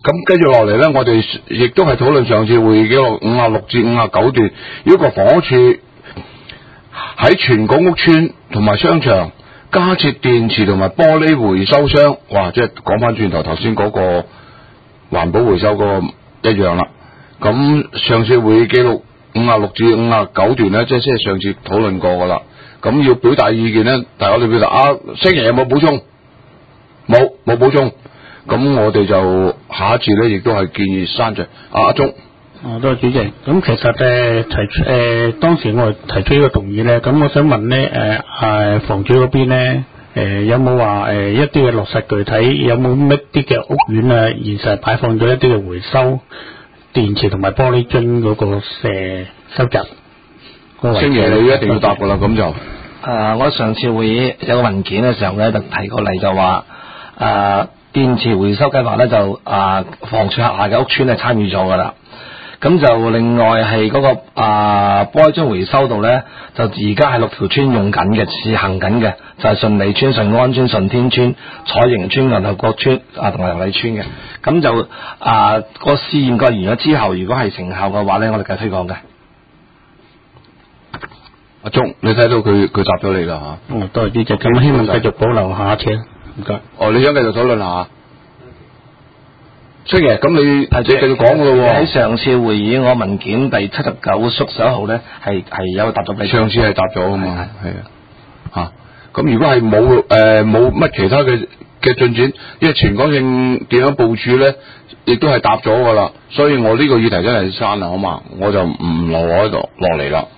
咁跟住落嚟咧，我哋亦都係討論上次會議記錄56至59段，如果房屋處喺全港屋邨同埋商場加設電池同埋玻璃回收箱，哇！即係講翻轉頭先嗰個環保回收嗰個一樣啦。咁上次會議記錄56至59段咧，即係上次討論過噶啦。咁要表達意見咧，大家你表達星爺有冇補充？冇補充。咁我哋就下一次咧，亦都係建議刪除。阿鐘。 多謝主席。咁其實當時我提出呢個動議咧，咁我想問咧，房主嗰邊咧，有冇話一啲嘅落實具體，有冇乜啲嘅屋苑啊，現實擺放咗一啲嘅回收電池同埋玻璃樽嗰個收集？ 星爺你一定要答噶啦，咁就。 我上次會議有個文件嘅時候咧，就提過嚟就話電池回收計劃咧就房署轄下嘅屋邨係參與咗噶啦。咁就另外係嗰個玻璃樽回收度咧，就而家係6條村用緊嘅，試行緊嘅，就係順利村、順安村、順天村、彩盈村、銀河角村同埋油麗村嘅。咁就個試驗過完咗之後，如果係成效嘅話咧，我哋繼續推廣嘅。 阿鐘，你睇到佢答咗你啦嚇。 多謝主席，咁希望繼續保留下一次。唔該。 你想繼續討論下？星爺，咁你繼續講噶咯喎。 喺上次會議我文件第79縮11號咧，係有答咗俾。上次係答咗啊嘛，係啊。咁如果係冇乜其他嘅進展，因為全港性電響部署咧，亦都係答咗噶啦，所以我呢個議題真係刪啦，好嘛？我就唔攞落嚟啦。